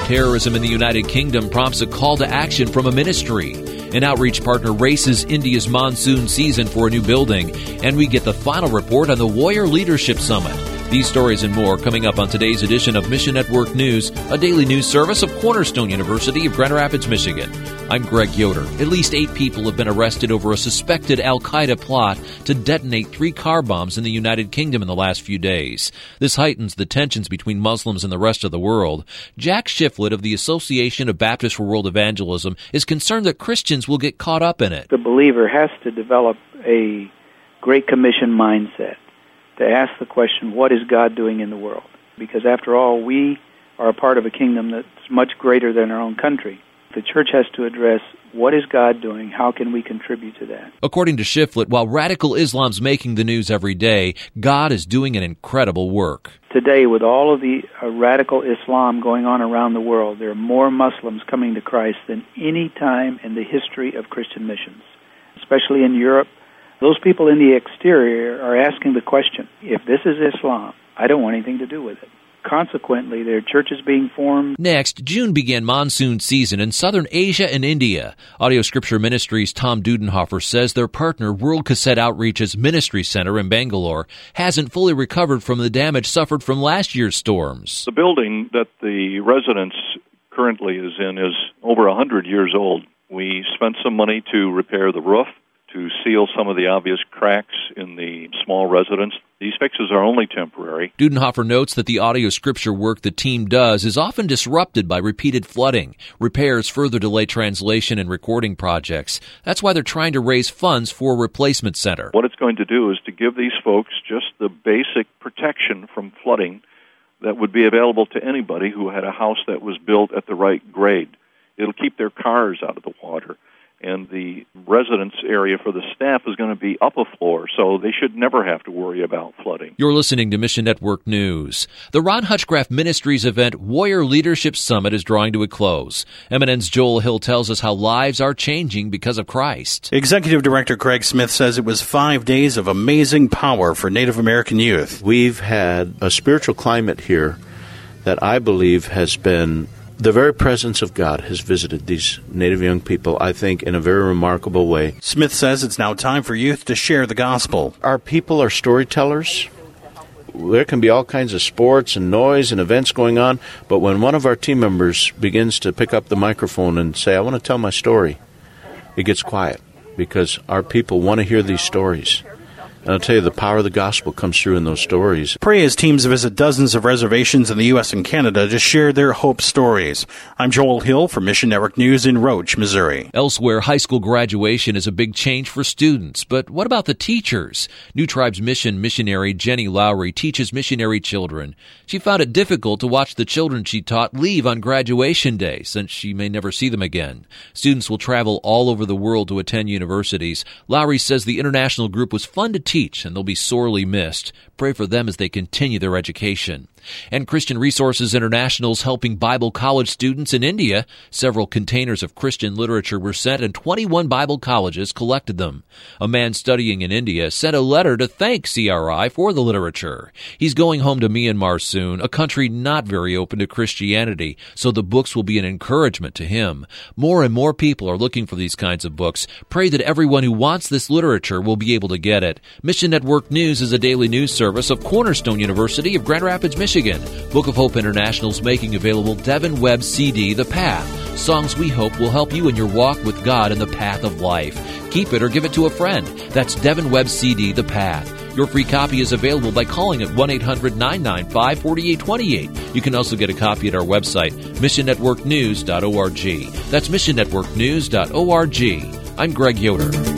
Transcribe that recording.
Terrorism in the United Kingdom prompts a call to action from a ministry. An outreach partner races India's monsoon season for a new building. And we get the final report on the Warrior Leadership Summit. These stories and more coming up on today's edition of Mission Network News, a daily news service of Cornerstone University of Grand Rapids, Michigan. I'm Greg Yoder. At least 8 people have been arrested over a suspected al-Qaeda plot to detonate 3 car bombs in the United Kingdom in the last few days. This heightens the tensions between Muslims and the rest of the world. Jack Shiflett of the Association of Baptists for World Evangelism is concerned that Christians will get caught up in it. The believer has to develop a Great Commission mindset to ask the question, what is God doing in the world? Because after all, we are a part of a kingdom that's much greater than our own country. The church has to address, what is God doing? How can we contribute to that? According to Shiflett, while radical Islam's making the news every day, God is doing an incredible work. Today, with all of the radical Islam going on around the world, there are more Muslims coming to Christ than any time in the history of Christian missions, especially in Europe. Those people in the exterior are asking the question, if this is Islam, I don't want anything to do with it. Consequently, there are churches being formed. Next, June began monsoon season in southern Asia and India. Audio Scripture Ministries' Tom Dudenhofer says their partner, World Cassette Outreach's Ministry Center in Bangalore, hasn't fully recovered from the damage suffered from last year's storms. The building that the residence currently is in is over 100 years old. We spent some money to repair the roof, to seal some of the obvious cracks in the small residence. These fixes are only temporary. Dudenhofer notes that the audio scripture work the team does is often disrupted by repeated flooding. Repairs further delay translation and recording projects. That's why they're trying to raise funds for a replacement center. What it's going to do is to give these folks just the basic protection from flooding that would be available to anybody who had a house that was built at the right grade. It'll keep their cars out of the water. And the residence area for the staff is going to be up a floor, so they should never have to worry about flooding. You're listening to Mission Network News. The Ron Hutchcraft Ministries event Warrior Leadership Summit is drawing to a close. MNN's Joel Hill tells us how lives are changing because of Christ. Executive Director Craig Smith says it was 5 days of amazing power for Native American youth. We've had a spiritual climate here that I believe has been the very presence of God has visited these Native young people, I think, in a very remarkable way. Smith says it's now time for youth to share the gospel. Our people are storytellers. There can be all kinds of sports and noise and events going on, but when one of our team members begins to pick up the microphone and say, I want to tell my story, it gets quiet because our people want to hear these stories. And I'll tell you, the power of the gospel comes through in those stories. Pray as teams visit dozens of reservations in the U.S. and Canada to share their hope stories. I'm Joel Hill for Mission Network News in Roach, Missouri. Elsewhere, high school graduation is a big change for students. But what about the teachers? New Tribes Mission missionary Jenny Lowry teaches missionary children. She found it difficult to watch the children she taught leave on graduation day, since she may never see them again. Students will travel all over the world to attend universities. Lowry says the international group was fun to teach, and they'll be sorely missed. Pray for them as they continue their education. And Christian Resources International is helping Bible college students in India. Several containers of Christian literature were sent, and 21 Bible colleges collected them. A man studying in India sent a letter to thank CRI for the literature. He's going home to Myanmar soon, a country not very open to Christianity, so the books will be an encouragement to him. More and more people are looking for these kinds of books. Pray that everyone who wants this literature will be able to get it. Mission Network News is a daily news service of Cornerstone University of Grand Rapids, Michigan. Book of Hope International is making available Devin Webb CD, The Path. Songs we hope will help you in your walk with God in the path of life. Keep it or give it to a friend. That's Devin Webb CD, The Path. Your free copy is available by calling at 1-800-995-4828. You can also get a copy at our website, missionnetworknews.org. That's missionnetworknews.org. I'm Greg Yoder.